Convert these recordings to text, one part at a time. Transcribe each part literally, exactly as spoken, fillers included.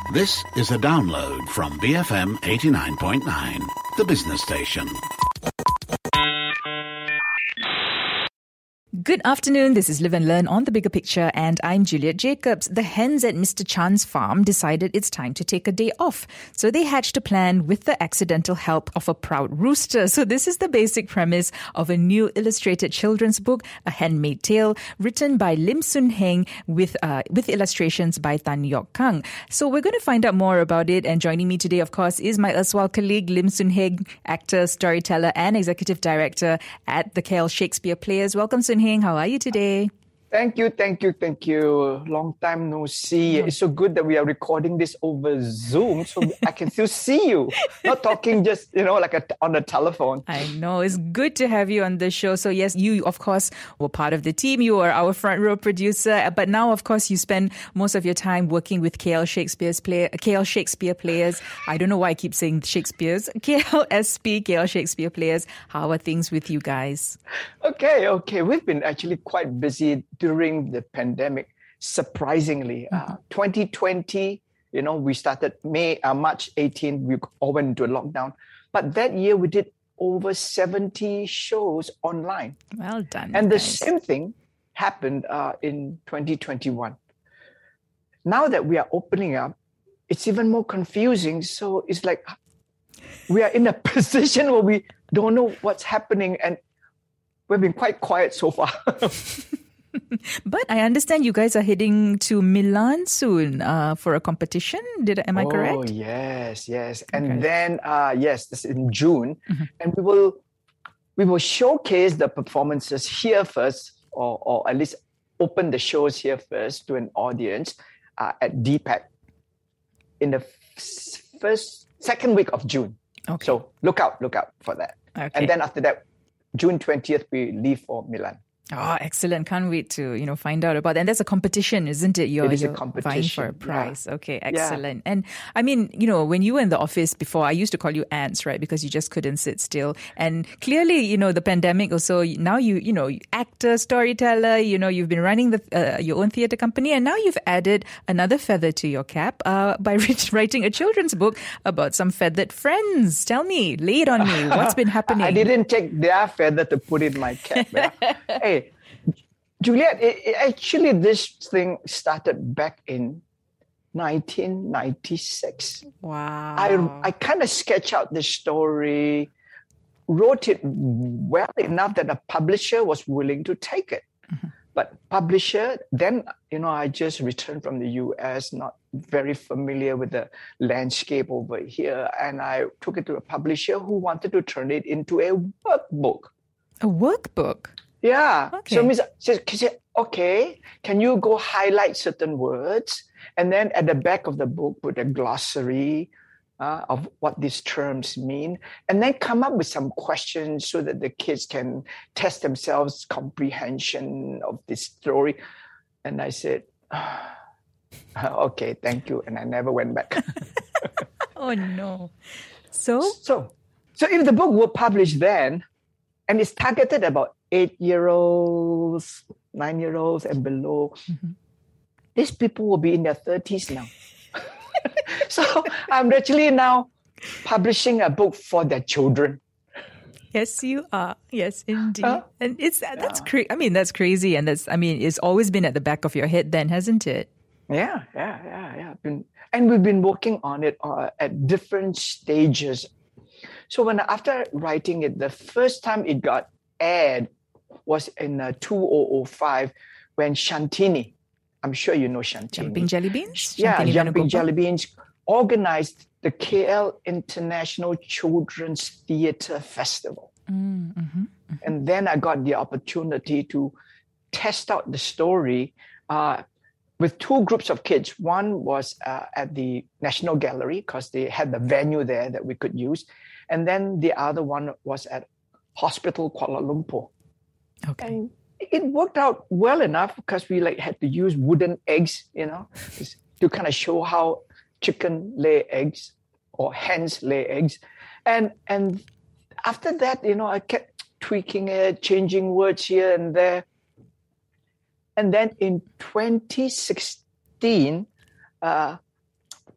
This is a download from B F M eighty-nine point nine, the business station. Good afternoon, this is Live and Learn on The Bigger Picture and I'm Juliet Jacobs. The hens at Mister Chan's farm decided it's time to take a day off. So they hatched a plan with the accidental help of a proud rooster. So this is the basic premise of a new illustrated children's book, A Handmaid's Tale, written by Lim Soon Heng with uh, with illustrations by Tan Yok Kang. So we're going to find out more about it, and joining me today, of course, is my erstwhile colleague Lim Soon Heng, actor, storyteller and executive director at the K L Shakespeare Players. Welcome, Soon Heng. How are you today? Thank you, thank you, thank you. Long time no see. It's so good that we are recording this over Zoom so I can still see you. Not talking just, you know, like a, on the telephone. I know. It's good to have you on the show. So yes, you, of course, were part of the team. You were our front row producer. But now, of course, you spend most of your time working with K L Shakespeare's play, K L Shakespeare Players. I don't know why I keep saying Shakespeare's. K L S P, K L Shakespeare Players. How are things with you guys? Okay, okay. We've been actually quite busy during the pandemic, surprisingly. Mm-hmm. Uh, twenty twenty, you know, we started May, uh, March eighteenth, we all went into a lockdown. But that year we did over seventy shows online. Well done. And the guys. same thing happened uh, in twenty twenty-one. Now that we are opening up, it's even more confusing. So it's like we are in a position where we don't know what's happening, and we've been quite quiet so far. But I understand you guys are heading to Milan soon uh, for a competition. Did am I oh, correct? Oh yes, yes, and okay. then uh, yes, this is in June, mm-hmm. and we will we will showcase the performances here first, or or at least open the shows here first to an audience uh, at D PAC in the f- first second week of June. Okay. So look out, look out for that. Okay. And then after that, June twentieth, we leave for Milan. Oh, excellent. Can't wait to, you know, find out about that. And that's a competition, isn't it? You're, it is you're a competition. vying for a prize. Yeah. Okay, excellent. Yeah. And I mean, you know, when you were in the office before, I used to call you ants, right? Because you just couldn't sit still. And clearly, you know, the pandemic also, now you, you know, actor, storyteller, you know, you've been running the uh, your own theatre company, and now you've added another feather to your cap uh, by writing a children's book about some feathered friends. Tell me, lay it on me. What's been happening? I didn't take their feather to put in my cap. Yeah? Hey, Juliet, it, it, actually this thing started back in nineteen ninety-six. Wow. I, I kind of sketched out the story, wrote it well enough that a publisher was willing to take it. Mm-hmm. But publisher, then, you know, I just returned from the U S, not very familiar with the landscape over here. And I took it to a publisher who wanted to turn it into a workbook. A workbook? Yeah. Okay. So Miz says, okay, can you go highlight certain words? And then at the back of the book, put a glossary uh, of what these terms mean. And then come up with some questions so that the kids can test themselves' comprehension of this story. And I said, oh, okay, thank you. And I never went back. Oh, no. So? So, so if the book were published then, and it's targeted about eight-year-olds, nine-year-olds and below, mm-hmm. these people will be in their thirties now. So I'm actually now publishing a book for their children. Yes, you are. Yes, indeed. Huh? And it's that's yeah. crazy. I mean, that's crazy, and that's. I mean, it's always been at the back of your head, then, hasn't it? Yeah, yeah, yeah, yeah. Been, and we've been working on it uh, at different stages. So when after writing it, the first time it got aired was in uh, two thousand five when Shantini, I'm sure you know Shantini. Jumping Jelly Beans? Yeah, Shantini Jumping Venugopal? Jelly Beans organized the K L International Children's Theatre Festival. Mm, mm-hmm, mm-hmm. And then I got the opportunity to test out the story uh, with two groups of kids. One was uh, at the National Gallery because they had the venue there that we could use. And then the other one was at Hospital Kuala Lumpur. Okay. And it worked out well enough because we like had to use wooden eggs, you know, to kind of show how chicken lay eggs or hens lay eggs. And and after that, you know, I kept tweaking it, changing words here and there. And then in twenty sixteen, uh,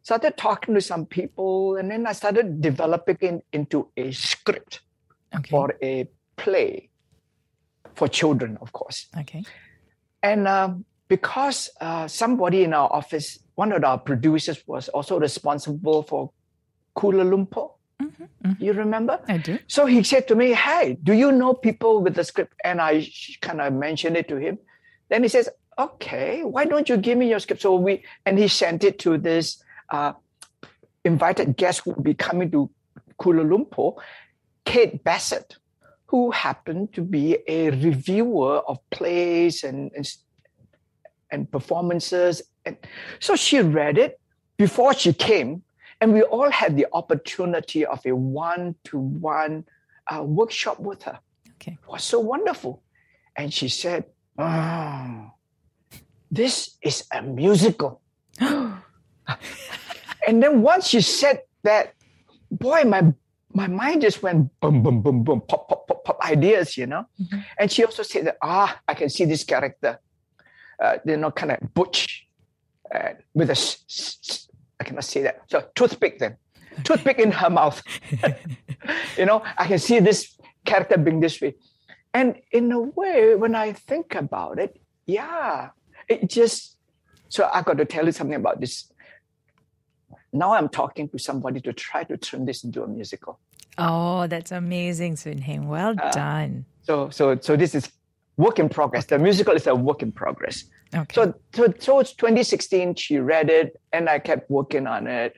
started talking to some people, and then I started developing it into a script Okay. for a play for children, of course. Okay. And um, because uh, somebody in our office, one of our producers, was also responsible for Kuala Lumpur. Mm-hmm, mm-hmm. You remember? I do. So he said to me, hey, do you know people with the script? And I kind of mentioned it to him. Then he says, okay, why don't you give me your script? So we, and he sent it to this uh, invited guest who will be coming to Kuala Lumpur, Kate Bassett, who happened to be a reviewer of plays and, and, and performances. And so she read it before she came, and we all had the opportunity of a one-to-one uh, workshop with her. Okay. It was so wonderful. And she said, oh, this is a musical. And then once she said that, boy, my my mind just went boom, boom, boom, boom, pop, pop, pop, pop, ideas, you know. Mm-hmm. And she also said that, ah, I can see this character, uh, you know, kind of butch, uh, with a, s- s- I cannot say that. So toothpick then, okay. Toothpick in her mouth. You know, I can see this character being this way. And in a way, when I think about it, yeah, it just, so I got to tell you something about this. Now I'm talking to somebody to try to turn this into a musical. Oh, that's amazing, Soon Heng. Well Uh, done. So, so, so this is work in progress. The musical is a work in progress. Okay. So, so, so it's twenty sixteen. She read it, and I kept working on it.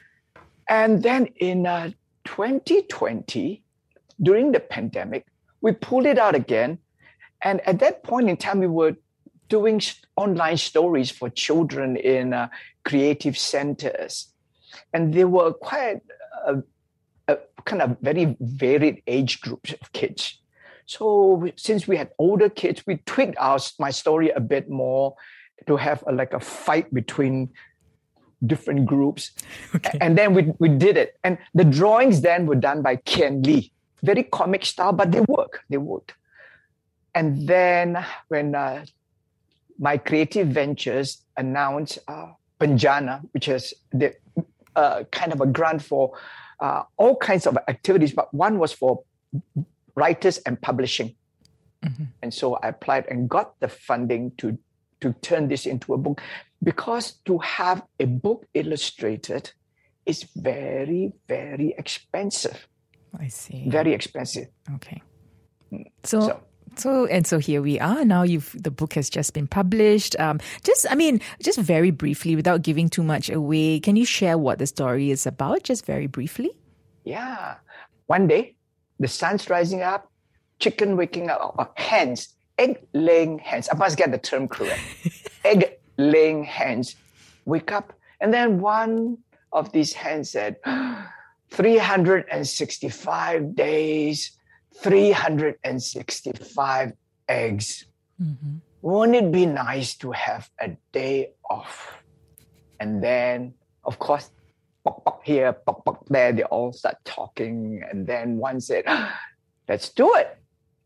And then in uh, twenty twenty, during the pandemic, we pulled it out again. And at that point in time, we were doing online stories for children in uh, creative centers. And they were quite a, a kind of very varied age groups of kids. So since we had older kids, we tweaked our my story a bit more to have a, like a fight between different groups. Okay. And then we, we did it. And the drawings then were done by Ken Lee. Very comic style, but they work. They worked. And then when uh, my creative ventures announced uh, Penjana, which is the uh, kind of a grant for uh, all kinds of activities, but one was for writers and publishing. Mm-hmm. And so I applied and got the funding to, to turn this into a book, because to have a book illustrated is very, very expensive. I see. Very expensive. Okay. So, so, So, and so here we are now. You've the book has just been published. Um, just, I mean, just very briefly, without giving too much away, can you share what the story is about? Just very briefly. yeah. One day, the sun's rising up, chicken waking up, or hens, egg-laying hens. I must get the term correct. Egg-laying hens wake up, and then one of these hens said, three hundred sixty-five days, three hundred sixty-five eggs. Mm-hmm. Won't it be nice to have a day off? And then, of course, pop, pop here, pop, pop there, they all start talking. And then one said, let's do it.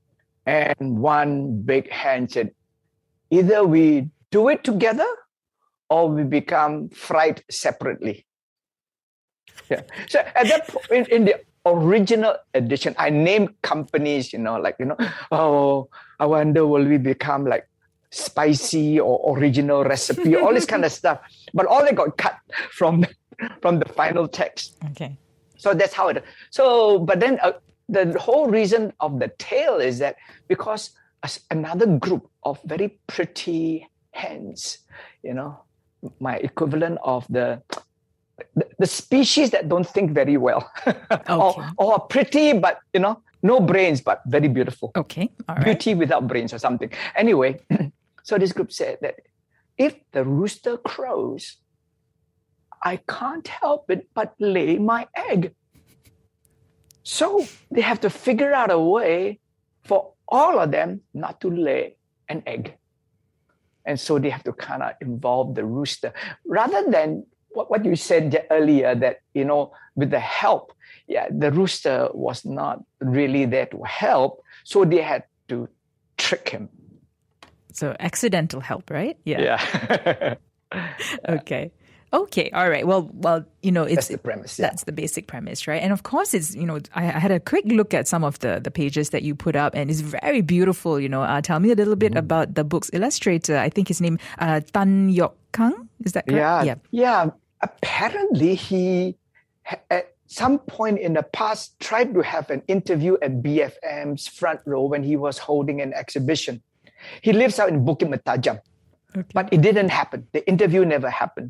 And one big hen said, either we do it together or we become fried separately. Yeah. So at that point, in, in the original edition, I named companies, you know, like, you know, oh, I wonder, will we become like spicy or original recipe, all this kind of stuff. But all they got cut from, from the final text. Okay. So that's how it, so, but then uh, the whole reason of the tale is that because another group of very pretty hens, you know, my equivalent of the, the, the species that don't think very well, Okay. or, or pretty, but, you know, no brains, but very beautiful. Okay. All right. Beauty without brains or something. Anyway, so this group said that if the rooster crows, I can't help it but lay my egg. So they have to figure out a way for all of them not to lay an egg. And so they have to kind of involve the rooster. Rather than what, what you said earlier, that, you know, with the help, yeah, the rooster was not really there to help. So they had to trick him. So accidental help, right? Yeah. Yeah. Okay. Okay, all right. Well, well, you know, it's That's the premise. Yeah. That's the basic premise, right? And of course, it's you know, I, I had a quick look at some of the the pages that you put up, and it's very beautiful. You know, uh, tell me a little bit mm. about the book's illustrator. I think his name uh, Tan Yok Kang. Is that correct? Yeah, yeah. Yeah. Apparently, he at some point in the past tried to have an interview at B F M's front row when he was holding an exhibition. He lives out in Bukit Mertajam, okay. But it didn't happen. The interview never happened.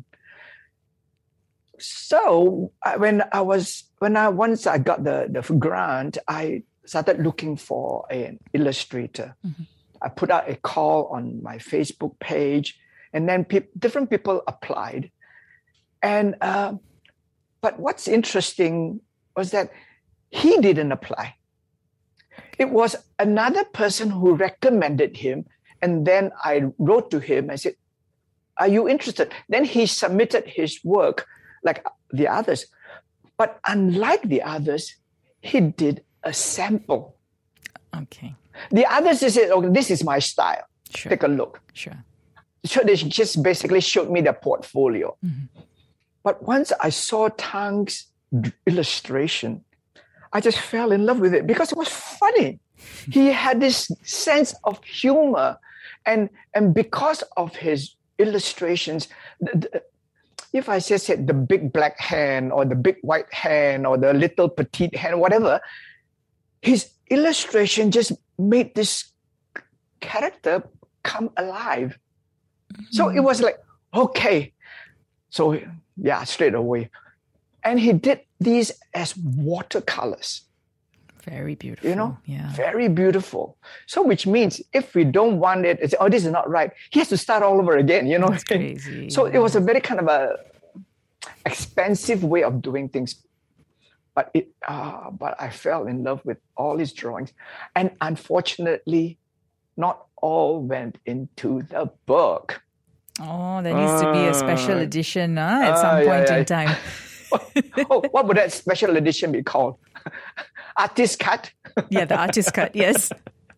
So when I was when I once I got the, the grant, I started looking for an illustrator. Mm-hmm. I put out a call on my Facebook page, and then pe- different people applied. And uh, but what's interesting was that he didn't apply. It was another person who recommended him, and then I wrote to him. I said, "Are you interested?" Then he submitted his work like the others. But unlike the others, he did a sample. Okay. The others, they said, "Okay, this is my style. Sure. Take a look." Sure. So they just basically showed me the portfolio. Mm-hmm. But once I saw Tang's illustration, I just fell in love with it because it was funny. He had this sense of humor. And, and because of his illustrations, the, the, if I just said the big black hand or the big white hand or the little petite hand, whatever, his illustration just made this character come alive. Mm-hmm. So it was like, okay. So yeah, straight away. And he did these as watercolors. Very beautiful. You know, yeah. Very beautiful. So which means if we don't want it, it's, oh, this is not right. He has to start all over again, you know. That's crazy. So it was a very kind of a expensive way of doing things. But it, uh, but I fell in love with all his drawings. And unfortunately, not all went into the book. Oh, there needs uh, to be a special edition huh, at uh, some yeah, point yeah. in time. Oh, what would that special edition be called? Artist cut? Yeah, the artist cut, yes.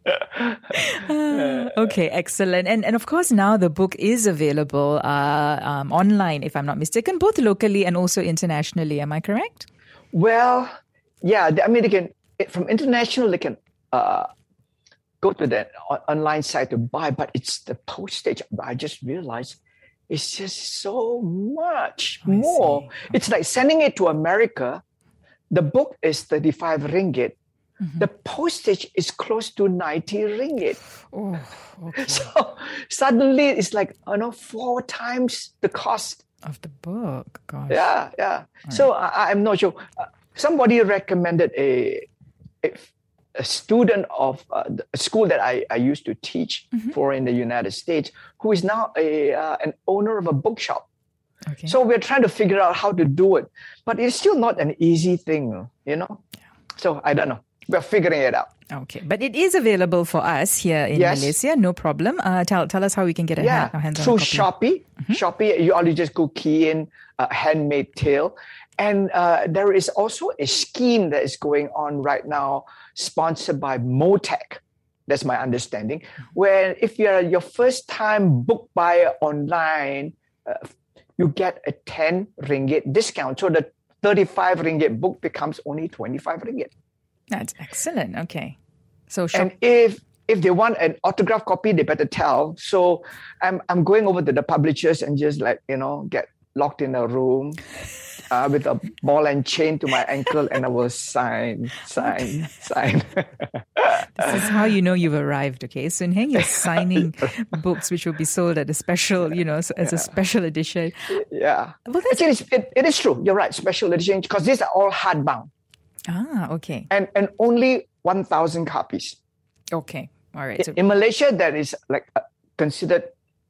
Uh, okay, excellent. And and of course, now the book is available uh, um, online, if I'm not mistaken, both locally and also internationally. Am I correct? Well, yeah. I mean, they can, from international, they can uh, go to the online site to buy, but it's the postage. I just realized it's just so much I more. Okay. It's like sending it to America. The book is thirty-five ringgit. Mm-hmm. The postage is close to ninety ringgit. Oh, okay. So suddenly it's like, you know, four times the cost of the book. Gosh. Yeah, yeah. All so right. I, I'm not sure. Uh, somebody recommended a, a, a student of uh, a school that I, I used to teach mm-hmm. for in the United States, who is now a uh, an owner of a bookshop. Okay. So we're trying to figure out how to do it, but it's still not an easy thing, you know. Yeah. So I don't know. We're figuring it out. Okay, but it is available for us here in yes. Malaysia, no problem. Uh, tell tell us how we can get a yeah. hand, our hands through on a copy. Shopee. Mm-hmm. Shopee, you only just go key in uh, handmade tale, and uh, there is also a scheme that is going on right now, sponsored by Motec. That's my understanding. Mm-hmm. Where if you're your first time book buyer online, uh, you get a ten ringgit discount. So the thirty-five ringgit book becomes only twenty-five ringgit. That's excellent. Okay. So shop- and if if they want an autograph copy, they better tell. So I'm I'm going over to the publishers and just like, you know, get locked in a room uh, with a ball and chain to my ankle, and I will sign, sign, sign. This is how you know you've arrived, okay? Soon Heng, you're signing books which will be sold at a special, you know, as yeah. a special edition. Yeah. Well, Actually, it's, it, it is true. You're right. Special edition, because these are all hardbound. Ah, okay. And and only one thousand copies. Okay. All right. So- in, in Malaysia, that is like uh, considered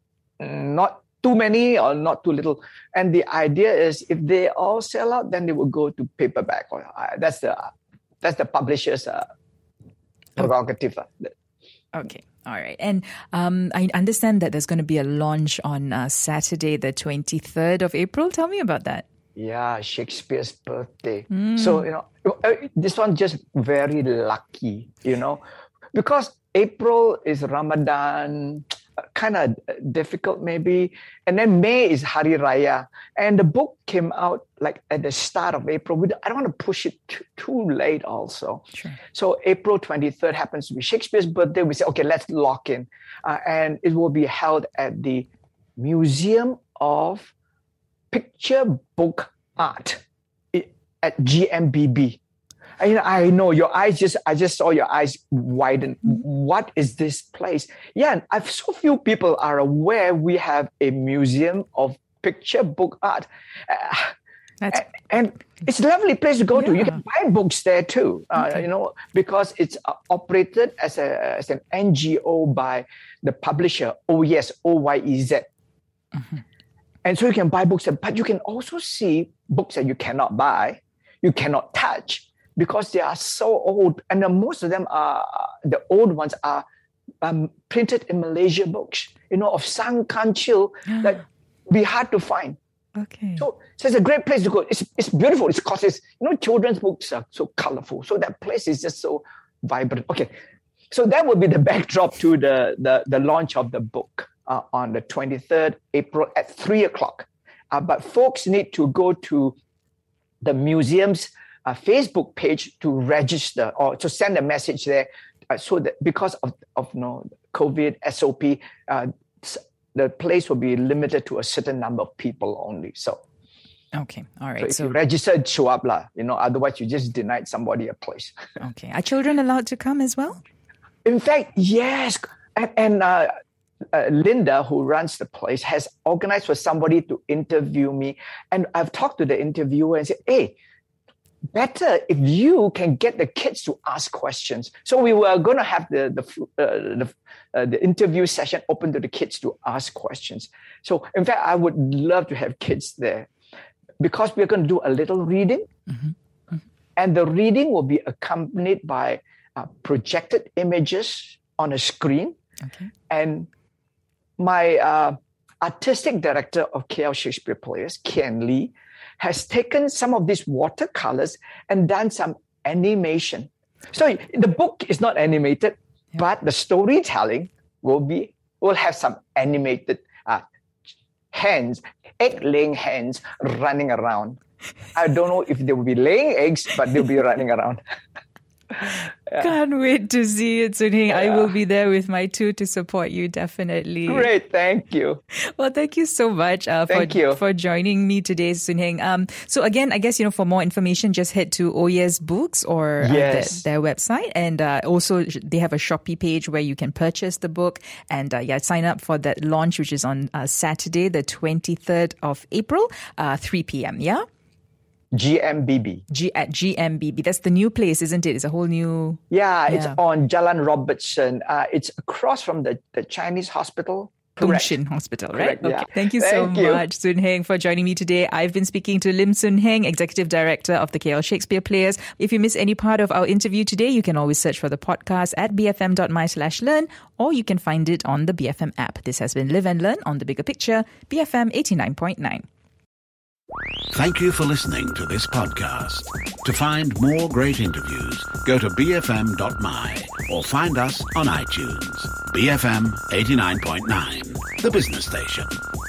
not too many or not too little. And the idea is if they all sell out, then they will go to paperback. Or uh, that's the that's the publisher's uh, prerogative. Okay. All right. And um, I understand that there's going to be a launch on uh, Saturday, the twenty-third of April. Tell me about that. Yeah, Shakespeare's birthday. Mm. So, you know, this one just very lucky, you know, because April is Ramadan, kind of difficult maybe. And then May is Hari Raya. And the book came out like at the start of April. We, I don't want to push it too, too late also. Sure. So April twenty-third happens to be Shakespeare's birthday. We say, okay, let's lock in. Uh, and it will be held at the Museum of Picture Book Art at G M B B. I, I know your eyes just, I just saw your eyes widen. Mm-hmm. What is this place? Yeah, I've so few people are aware we have a museum of picture book art. Uh, That's... And, and it's a lovely place to go yeah. to. You can buy books there too, uh, okay. you know, because it's uh, operated as, a, as an N G O by the publisher, O Y E Z, O Y E Z. Mm-hmm. And so you can buy books, but you can also see books that you cannot buy, you cannot touch, because they are so old, and the, most of them are, the old ones are um, printed in Malaysia books, you know, of Sang Kan Chil, that be hard to find. Okay. So, so it's a great place to go. It's it's beautiful. It's because it's, you know, children's books are so colorful. So that place is just so vibrant. Okay. So that would be the backdrop to the, the, the launch of the book uh, on the twenty-third April at three o'clock. Uh, but folks need to go to the museum's a Facebook page to register or to send a message there, uh, so that because of of you know, COVID S O P, uh, the place will be limited to a certain number of people only. So, okay, all right. So if so you registered, show up lah. You know, otherwise you just denied somebody a place. Okay, are children allowed to come as well? In fact, yes, and, and uh, uh, Linda, who runs the place, has organized for somebody to interview me, and I've talked to the interviewer and said, hey, better if you can get the kids to ask questions. So we were going to have the the uh, the, uh, the interview session open to the kids to ask questions. So in fact, I would love to have kids there, because we're going to do a little reading, mm-hmm. Mm-hmm. and the reading will be accompanied by uh, projected images on a screen. Okay. And my uh, artistic director of K L Shakespeare Players, Ken Lee, has taken some of these watercolors and done some animation. So the book is not animated, yeah. but the storytelling will be will have some animated uh, hens, egg-laying hens running around. I don't know if they will be laying eggs, but they'll be running around. Yeah. Can't wait to see it, Soon Heng. Yeah. I will be there with my two to support you, definitely. Great, thank you. Well, thank you so much uh, for, thank you. for joining me today, Soon Heng. Um, so again, I guess, you know, for more information, just head to O Y E Z Books or yes. uh, their, their website. And uh, also, they have a Shopee page where you can purchase the book. And uh, yeah, sign up for that launch, which is on uh, Saturday, the twenty-third of April, uh, three p.m., yeah? G M B B. G at G M B B. That's the new place, isn't it? It's a whole new... Yeah, yeah. It's on Jalan Robertson. Uh, it's across from the, the Chinese hospital. Tung Shin Hospital, right? Correct, yeah. Okay. Thank you Thank so you. much, Soon Heng, for joining me today. I've been speaking to Lim Soon Heng, Executive Director of the K L Shakespeare Players. If you miss any part of our interview today, you can always search for the podcast at bfm.my slash learn, or you can find it on the B F M app. This has been Live and Learn on The Bigger Picture, B F M eighty-nine point nine. Thank you for listening to this podcast. To find more great interviews, go to b f m dot m y or find us on iTunes. B F M eighty-nine point nine, the business station.